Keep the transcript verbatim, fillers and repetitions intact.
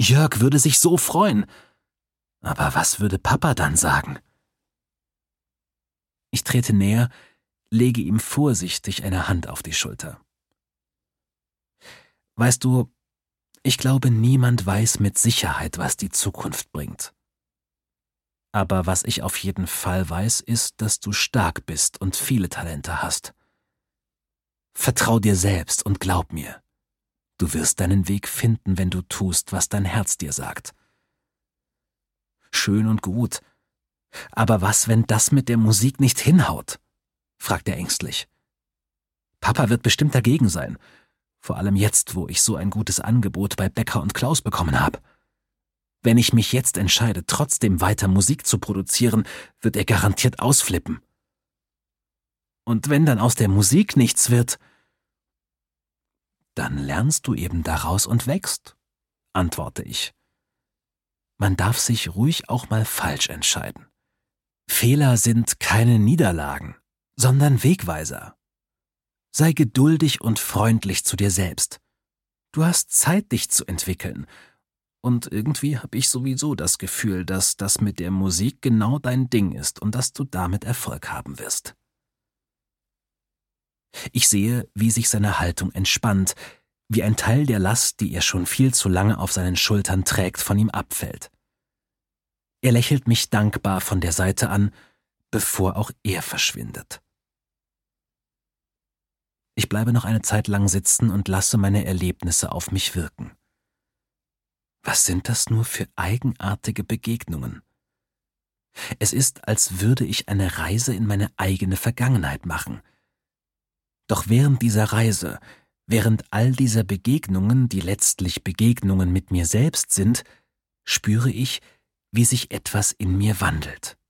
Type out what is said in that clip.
Jörg würde sich so freuen. Aber was würde Papa dann sagen? Ich trete näher, lege ihm vorsichtig eine Hand auf die Schulter. Weißt du, ich glaube, niemand weiß mit Sicherheit, was die Zukunft bringt. Aber was ich auf jeden Fall weiß, ist, dass du stark bist und viele Talente hast. Vertrau dir selbst und glaub mir. Du wirst deinen Weg finden, wenn du tust, was dein Herz dir sagt. Schön und gut. Aber was, wenn das mit der Musik nicht hinhaut? Fragt er ängstlich. Papa wird bestimmt dagegen sein. Vor allem jetzt, wo ich so ein gutes Angebot bei Becker und Klaus bekommen habe. Wenn ich mich jetzt entscheide, trotzdem weiter Musik zu produzieren, wird er garantiert ausflippen. Und wenn dann aus der Musik nichts wird, dann lernst du eben daraus und wächst, antworte ich. Man darf sich ruhig auch mal falsch entscheiden. Fehler sind keine Niederlagen, sondern Wegweiser. Sei geduldig und freundlich zu dir selbst. Du hast Zeit, dich zu entwickeln. Und irgendwie habe ich sowieso das Gefühl, dass das mit der Musik genau dein Ding ist und dass du damit Erfolg haben wirst. Ich sehe, wie sich seine Haltung entspannt, wie ein Teil der Last, die er schon viel zu lange auf seinen Schultern trägt, von ihm abfällt. Er lächelt mich dankbar von der Seite an, bevor auch er verschwindet. Ich bleibe noch eine Zeit lang sitzen und lasse meine Erlebnisse auf mich wirken. Was sind das nur für eigenartige Begegnungen? Es ist, als würde ich eine Reise in meine eigene Vergangenheit machen. Doch während dieser Reise, während all dieser Begegnungen, die letztlich Begegnungen mit mir selbst sind, spüre ich, wie sich etwas in mir wandelt.